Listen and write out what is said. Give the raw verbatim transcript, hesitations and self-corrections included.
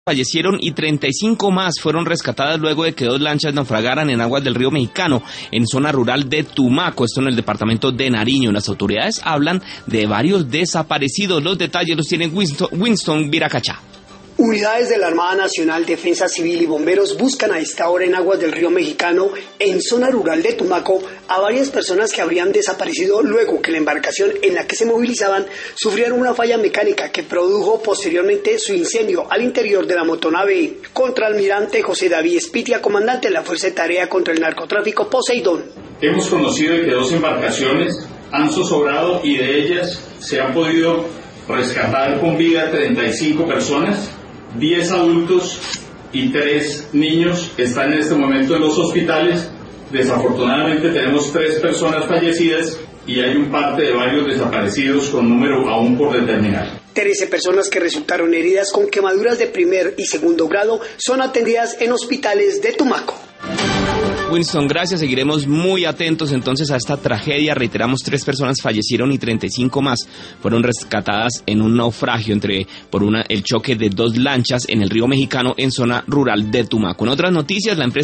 Fallecieron y treinta y cinco más fueron rescatadas luego de que dos lanchas naufragaran en aguas del río Mexicano, en zona rural de Tumaco, esto en el departamento de Nariño. Las autoridades hablan de varios desaparecidos. Los detalles los tiene Winston, Winston Viracachá. Unidades de la Armada Nacional, Defensa Civil y bomberos buscan a esta hora en aguas del río Mexicano, en zona rural de Tumaco, a varias personas que habrían desaparecido luego que la embarcación en la que se movilizaban sufriera una falla mecánica que produjo posteriormente su incendio al interior de la motonave. Contraalmirante José David Espitia, comandante de la Fuerza de Tarea contra el Narcotráfico Poseidón. Hemos conocido de que dos embarcaciones han zozobrado y de ellas se han podido rescatar con vida treinta y cinco personas. diez adultos y tres niños están en este momento en los hospitales. Desafortunadamente tenemos tres personas fallecidas y hay un parte de varios desaparecidos con número aún por determinar. trece personas que resultaron heridas con quemaduras de primer y segundo grado son atendidas en hospitales de Tumaco. Winston, gracias. Seguiremos muy atentos entonces a esta tragedia. Reiteramos, tres personas fallecieron y treinta y cinco más fueron rescatadas en un naufragio entre por una el choque de dos lanchas en el río Mexicano en zona rural de Tumaco. En otras noticias, la empresa